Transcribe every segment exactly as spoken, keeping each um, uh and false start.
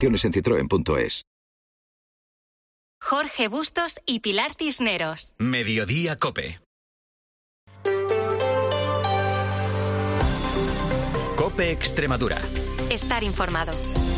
Condiciones en citroen punto es. Jorge Bustos y Pilar Cisneros. Mediodía COPE. COPE Extremadura. Estar informado.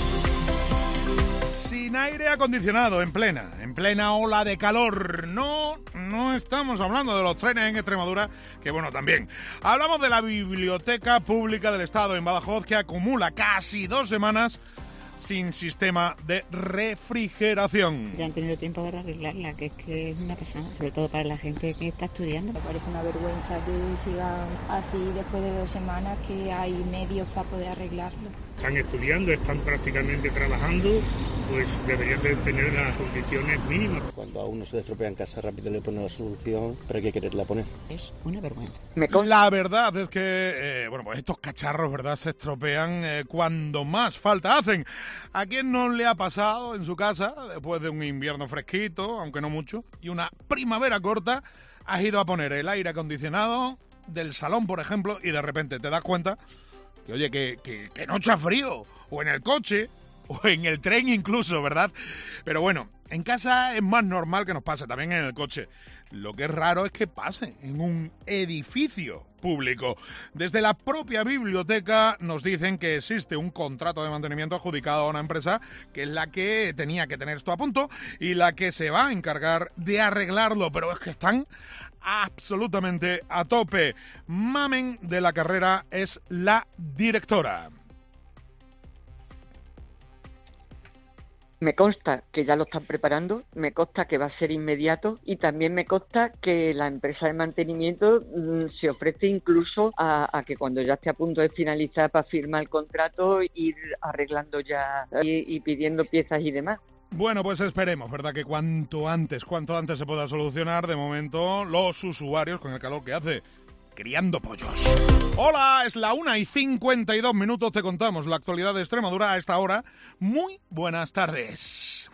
Sin aire acondicionado, en plena, en plena ola de calor. No, no estamos hablando de los trenes en Extremadura, que bueno, también. Hablamos de la Biblioteca Pública del Estado en Badajoz, que acumula casi dos semanas sin sistema de refrigeración. Ya han tenido tiempo de arreglarla, que es que es una pasada, sobre todo para la gente que está estudiando. Me parece una vergüenza que sigan así después de dos semanas, que hay medios para poder arreglarlo. Están estudiando, están prácticamente trabajando, pues deberían de tener las condiciones mínimas. Cuando a uno se le estropea en casa, rápido le pone la solución, pero hay que quererla poner. Es una vergüenza. La verdad es que, eh, bueno, pues estos cacharros, ¿verdad?, se estropean eh, cuando más falta hacen. ¿A quién no le ha pasado en su casa, después de un invierno fresquito, aunque no mucho, y una primavera corta, has ido a poner el aire acondicionado del salón, por ejemplo, y de repente te das cuenta que, oye, que, que, que no echa frío, o en el coche, o en el tren incluso, ¿verdad? Pero bueno, en casa es más normal que nos pase, también en el coche. Lo que es raro es que pase en un edificio público. Desde la propia biblioteca nos dicen que existe un contrato de mantenimiento adjudicado a una empresa que es la que tenía que tener esto a punto y la que se va a encargar de arreglarlo, pero es que están absolutamente a tope. Mamen de la carrera es la directora. Me consta que ya lo están preparando, me consta que va a ser inmediato y también me consta que la empresa de mantenimiento mmm, se ofrece incluso a, a que cuando ya esté a punto de finalizar para firmar el contrato, ir arreglando ya y, y pidiendo piezas y demás. Bueno, pues esperemos, ¿verdad?, que cuanto antes, cuanto antes se pueda solucionar. De momento, los usuarios, con el calor que hace, criando pollos. Hola, es la una y cincuenta y dos minutos, te contamos la actualidad de Extremadura a esta hora. Muy buenas tardes.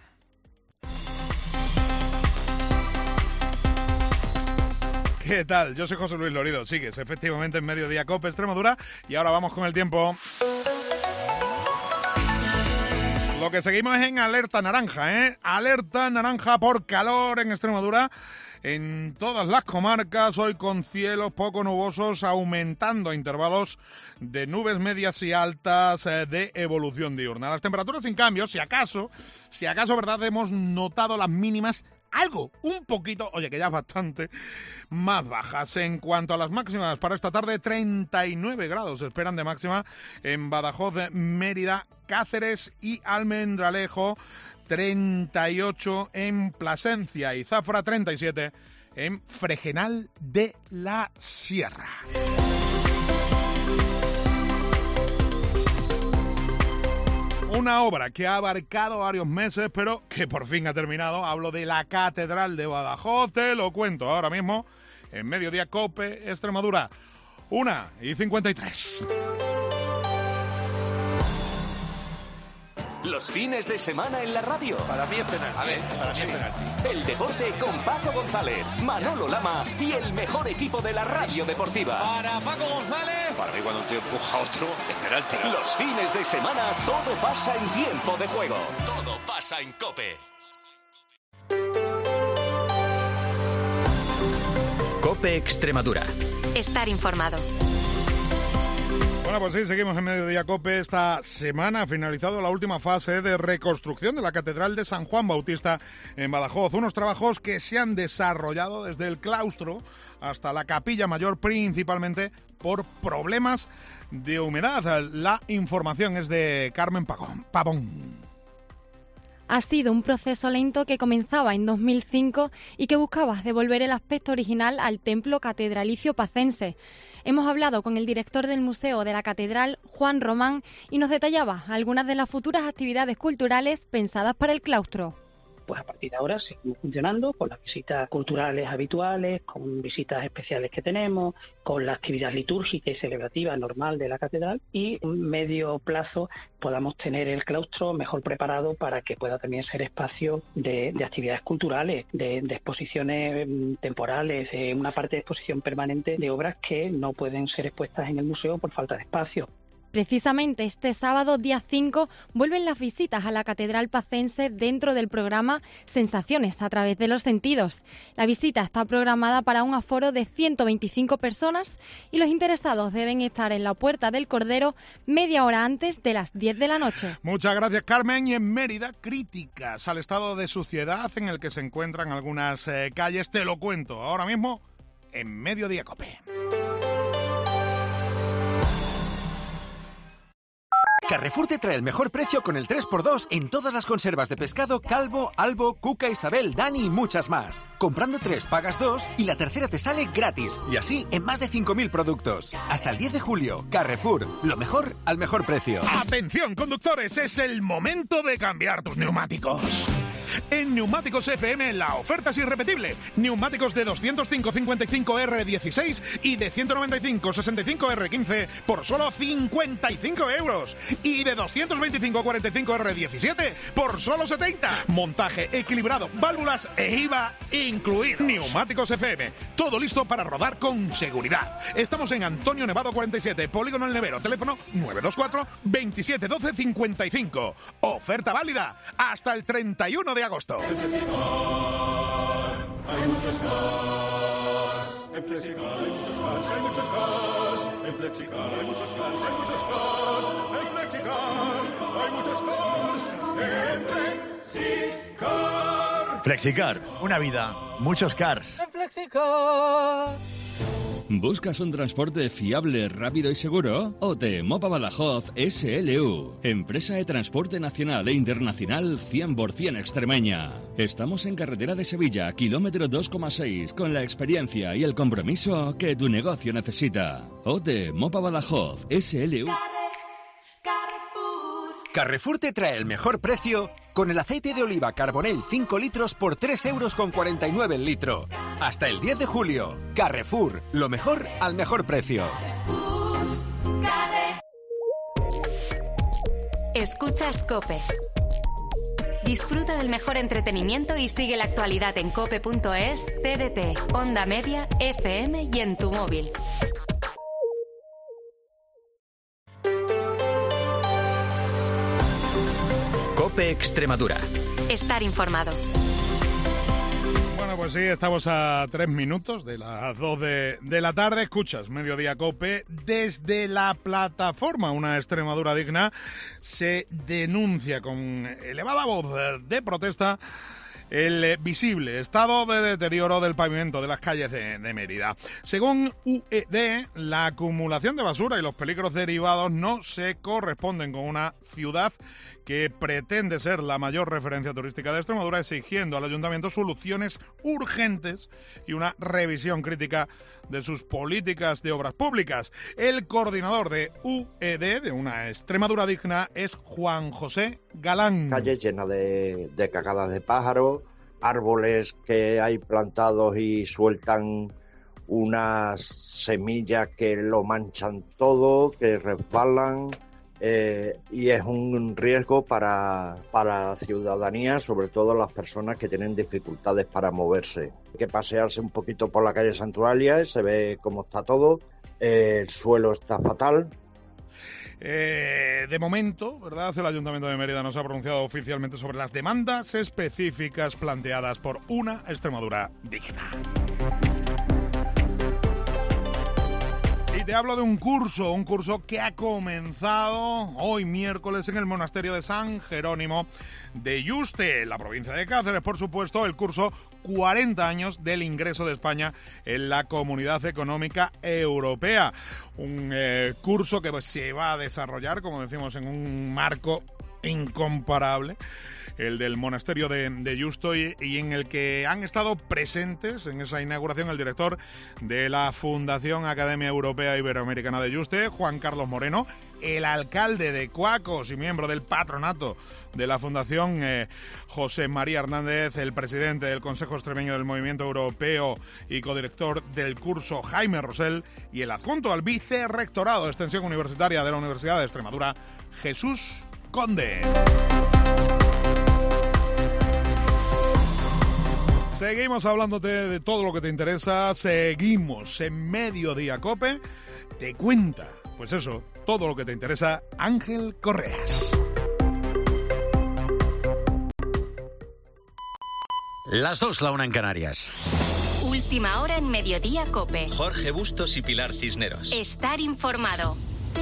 ¿Qué tal? Yo soy José Luis Lorido. Sigues efectivamente en Mediodía COPE Extremadura y ahora vamos con el tiempo. Lo que seguimos es en alerta naranja, ¿eh? Alerta naranja por calor en Extremadura. En todas las comarcas, hoy con cielos poco nubosos, aumentando a intervalos de nubes medias y altas eh, de evolución diurna. Las temperaturas sin cambios, si acaso, si acaso, ¿verdad?, hemos notado las mínimas algo, un poquito, oye, que ya es bastante, más bajas. En cuanto a las máximas para esta tarde, treinta y nueve grados se esperan de máxima en Badajoz, Mérida, Cáceres y Almendralejo, treinta y ocho en Plasencia y Zafra, treinta y siete en Fregenal de la Sierra. Una obra que ha abarcado varios meses, pero que por fin ha terminado. Hablo de la Catedral de Badajoz, te lo cuento ahora mismo en Mediodía COPE Extremadura. una y cincuenta y tres. Los fines de semana en la radio. Para mí es penalti. A ver, para mí es penalti. El deporte con Paco González, Manolo Lama y el mejor equipo de la radio deportiva. Para Paco González. Para mí cuando un tío empuja a otro es penalti. Los fines de semana todo pasa en tiempo de juego. Todo pasa en COPE. COPE Extremadura. Estar informado. Bueno, pues sí, seguimos en Mediodía COPE. Esta semana ha finalizado la última fase de reconstrucción de la Catedral de San Juan Bautista en Badajoz. Unos trabajos que se han desarrollado desde el claustro hasta la capilla mayor, principalmente por problemas de humedad. La información es de Carmen Pagón, Pavón. Ha sido un proceso lento que comenzaba en dos mil cinco y que buscaba devolver el aspecto original al templo catedralicio pacense. Hemos hablado con el director del Museo de la Catedral, Juan Román, y nos detallaba algunas de las futuras actividades culturales pensadas para el claustro. Pues a partir de ahora seguimos funcionando con las visitas culturales habituales, con visitas especiales que tenemos, con la actividad litúrgica y celebrativa normal de la catedral, y en medio plazo podamos tener el claustro mejor preparado para que pueda también ser espacio de, de actividades culturales, de, de exposiciones temporales, eh, una parte de exposición permanente de obras que no pueden ser expuestas en el museo por falta de espacio. Precisamente este sábado, día cinco, vuelven las visitas a la Catedral Pacense dentro del programa Sensaciones a través de los sentidos. La visita está programada para un aforo de ciento veinticinco personas y los interesados deben estar en la Puerta del Cordero media hora antes de las diez de la noche. Muchas gracias, Carmen. Y en Mérida, críticas al estado de suciedad en el que se encuentran algunas eh, calles. Te lo cuento ahora mismo en Mediodía Cope. Carrefour te trae el mejor precio con el tres por dos en todas las conservas de pescado Calvo, Albo, Cuca, Isabel, Dani y muchas más. Comprando tres pagas dos y la tercera te sale gratis. Y así en más de cinco mil productos. Hasta el diez de julio, Carrefour, lo mejor al mejor precio. Atención, conductores, es el momento de cambiar tus neumáticos. En Neumáticos F M la oferta es irrepetible. Neumáticos de doscientos cinco cincuenta y cinco R dieciséis y de ciento noventa y cinco sesenta y cinco R quince por solo cincuenta y cinco euros. Y de doscientos veinticinco cuarenta y cinco R diecisiete por solo setenta. Montaje equilibrado, válvulas e I V A incluidos. Neumáticos F M, todo listo para rodar con seguridad. Estamos en Antonio Nevado cuarenta y siete, Polígono El Nevero, teléfono nueve dos cuatro veintisiete doce cincuenta y cinco. Oferta válida hasta el treinta y uno de agosto. En Flexicar hay muchos cars. En Flexicar hay muchos cars, hay muchos cars. En Flexicar hay muchos cars, hay muchos cars. En Flexicar hay muchos cars. En Flexicar. Flexicar, una vida, muchos cars. En Flexicar. ¿Buscas un transporte fiable, rápido y seguro? O T E Mopa Badajoz S L U, empresa de transporte nacional e internacional cien por ciento extremeña. Estamos en carretera de Sevilla, kilómetro dos coma seis, con la experiencia y el compromiso que tu negocio necesita. O T E Mopa Badajoz S L U. Carrefour te trae el mejor precio con el aceite de oliva Carbonell cinco litros por tres euros con cuarenta y nueve el litro. Hasta el diez de julio. Carrefour, lo mejor al mejor precio. Escuchas COPE. Disfruta del mejor entretenimiento y sigue la actualidad en cope punto es, T D T, Onda Media, F M y en tu móvil. COPE Extremadura. Estar informado. Bueno, pues sí, estamos a tres minutos de las dos de, de la tarde. Escuchas Mediodía Cope. Desde la plataforma Una Extremadura Digna se denuncia con elevada voz de protesta el visible estado de deterioro del pavimento de las calles de, de Mérida. Según U E D, la acumulación de basura y los peligros derivados no se corresponden con una ciudad que pretende ser la mayor referencia turística de Extremadura, exigiendo al ayuntamiento soluciones urgentes y una revisión crítica de sus políticas de obras públicas. El coordinador de U E D, de Una Extremadura Digna, es Juan José Galán. Calles llenas de, de cagadas de pájaros, árboles que hay plantados y sueltan unas semillas que lo manchan todo, que resbalan. Eh, y es un riesgo para, para la ciudadanía, sobre todo las personas que tienen dificultades para moverse. Hay que pasearse un poquito por la calle Santualia, se ve cómo está todo, eh, el suelo está fatal. Eh, de momento, ¿verdad?, el Ayuntamiento de Mérida no se ha pronunciado oficialmente sobre las demandas específicas planteadas por Una Extremadura Digna. Y te hablo de un curso, un curso que ha comenzado hoy miércoles en el monasterio de San Jerónimo de Yuste, en la provincia de Cáceres, por supuesto, el curso cuarenta años del ingreso de España en la Comunidad Económica Europea. Un eh, curso que pues, se va a desarrollar, como decimos, en un marco incomparable, el del monasterio de, de Yusto, y, y en el que han estado presentes en esa inauguración el director de la Fundación Academia Europea Iberoamericana de Yuste, Juan Carlos Moreno, el alcalde de Cuacos y miembro del patronato de la Fundación, eh, José María Hernández, el presidente del Consejo Extremeño del Movimiento Europeo y codirector del curso, Jaime Rosell, y el adjunto al vicerrectorado de Extensión Universitaria de la Universidad de Extremadura, Jesús Conde. Seguimos hablándote de todo lo que te interesa, seguimos en Mediodía Cope, te cuenta, pues eso, todo lo que te interesa, Ángel Correas. Las dos, la una en Canarias. Última hora en Mediodía COPE. Jorge Bustos y Pilar Cisneros. Estar informado.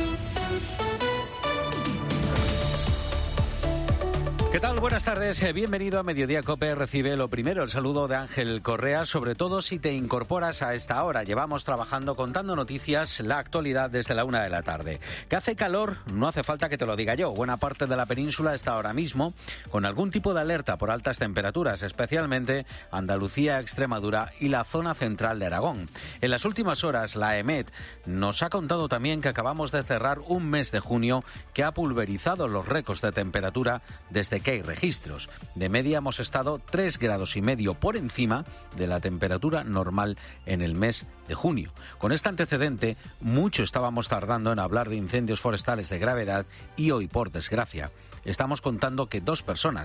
¿Qué tal? Buenas tardes. Bienvenido a Mediodía COPE. Recibe lo primero el saludo de Ángel Correa, sobre todo si te incorporas a esta hora. Llevamos trabajando contando noticias, la actualidad desde la una de la tarde. Que hace calor, no hace falta que te lo diga yo. Buena parte de la península está ahora mismo con algún tipo de alerta por altas temperaturas, especialmente Andalucía, Extremadura y la zona central de Aragón. En las últimas horas, la EMET nos ha contado también que acabamos de cerrar un mes de junio que ha pulverizado los récords de temperatura desde que hay registros. De media hemos estado tres grados y medio por encima de la temperatura normal en el mes de junio. Con este antecedente, mucho estábamos tardando en hablar de incendios forestales de gravedad y hoy, por desgracia, estamos contando que dos personas